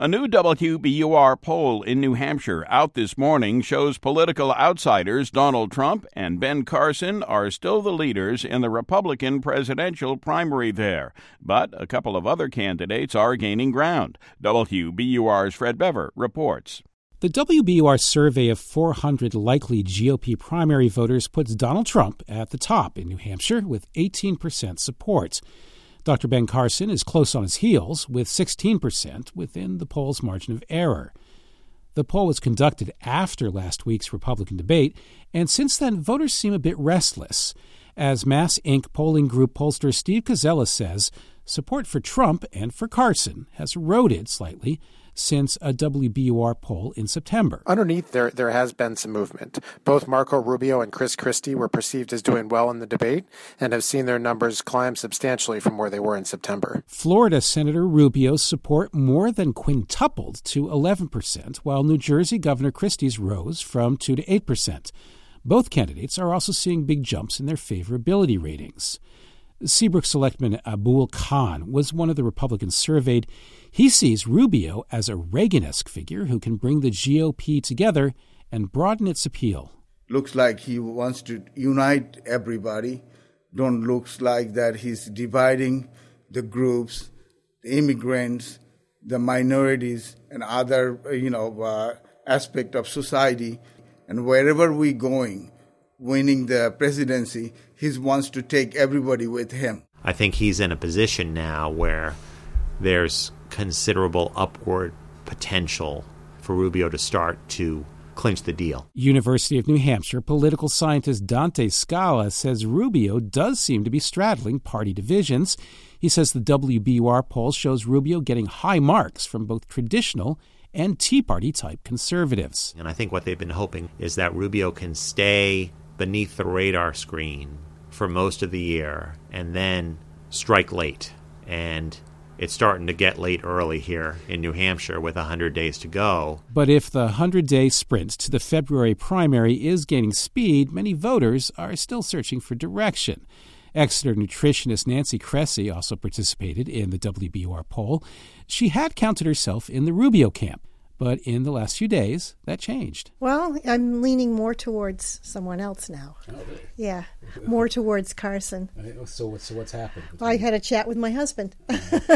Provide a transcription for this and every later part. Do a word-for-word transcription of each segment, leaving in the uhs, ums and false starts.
A new W B U R poll in New Hampshire out this morning shows political outsiders Donald Trump and Ben Carson are still the leaders in the Republican presidential primary there. But a couple of other candidates are gaining ground. W B U R's Fred Bever reports. The W B U R survey of four hundred likely G O P primary voters puts Donald Trump at the top in New Hampshire with eighteen percent support. Doctor Ben Carson is close on his heels with sixteen percent within the poll's margin of error. The poll was conducted after last week's Republican debate, and since then voters seem a bit restless. As Mass Incorporated polling group pollster Steve Koczela says, support for Trump and for Carson has eroded slightly since a W B U R poll in September. Underneath, there there has been some movement. Both Marco Rubio and Chris Christie were perceived as doing well in the debate and have seen their numbers climb substantially from where they were in September. Florida Senator Rubio's support more than quintupled to eleven percent, while New Jersey Governor Christie's rose from two to eight percent. Both candidates are also seeing big jumps in their favorability ratings. Seabrook Selectman Abul Khan was one of the Republicans surveyed. He sees Rubio as a Reagan-esque figure who can bring the G O P together and broaden its appeal. Looks like he wants to unite everybody. Don't looks like that he's dividing the groups, the immigrants, the minorities, and other, you know, uh, aspect of society. And wherever we're going, winning the presidency, he wants to take everybody with him. I think he's in a position now where there's considerable upward potential for Rubio to start to clinch the deal. University of New Hampshire political scientist Dante Scala says Rubio does seem to be straddling party divisions. He says the W B U R poll shows Rubio getting high marks from both traditional and Tea Party-type conservatives. And I think what they've been hoping is that Rubio can stay beneath the radar screen for most of the year and then strike late. And it's starting to get late early here in New Hampshire with one hundred days to go. But if the one hundred-day sprint to the February primary is gaining speed, many voters are still searching for direction. Exeter nutritionist Nancy Cressy also participated in the W B U R poll. She had counted herself in the Rubio camp, but in the last few days, that changed. Well, I'm leaning more towards someone else now. Oh, really? Yeah, more towards Carson. So, so what's happened? I had a chat with my husband, and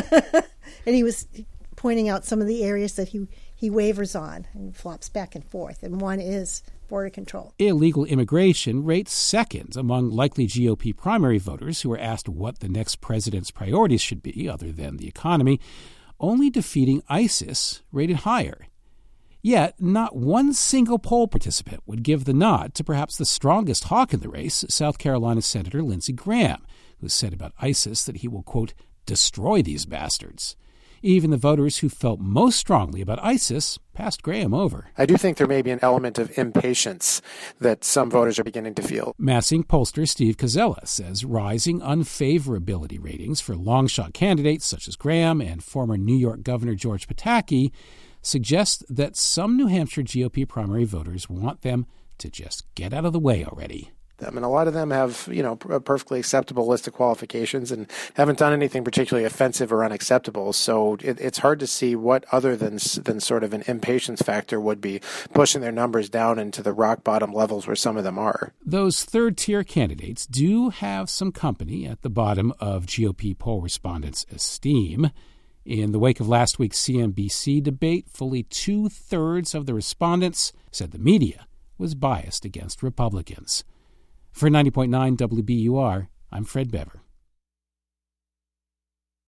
he was pointing out some of the areas that he, he wavers on and flops back and forth, and one is border control. Illegal immigration rates second among likely G O P primary voters who were asked what the next president's priorities should be other than the economy. Only defeating ISIS rated higher. Yet, not one single poll participant would give the nod to perhaps the strongest hawk in the race, South Carolina Senator Lindsey Graham, who said about ISIS that he will, quote, destroy these bastards. Even the voters who felt most strongly about ISIS passed Graham over. I do think there may be an element of impatience that some voters are beginning to feel. Mass Incorporated pollster Steve Koczela says rising unfavorability ratings for long-shot candidates such as Graham and former New York Governor George Pataki suggest that some New Hampshire G O P primary voters want them to just get out of the way already. Them. And a lot of them have, you know, a perfectly acceptable list of qualifications and haven't done anything particularly offensive or unacceptable. So it, it's hard to see what other than than sort of an impatience factor would be pushing their numbers down into the rock bottom levels where some of them are. Those third-tier candidates do have some company at the bottom of G O P poll respondents' esteem. In the wake of last week's C N B C debate, fully two-thirds of the respondents said the media was biased against Republicans. For ninety point nine W B U R, I'm Fred Bever.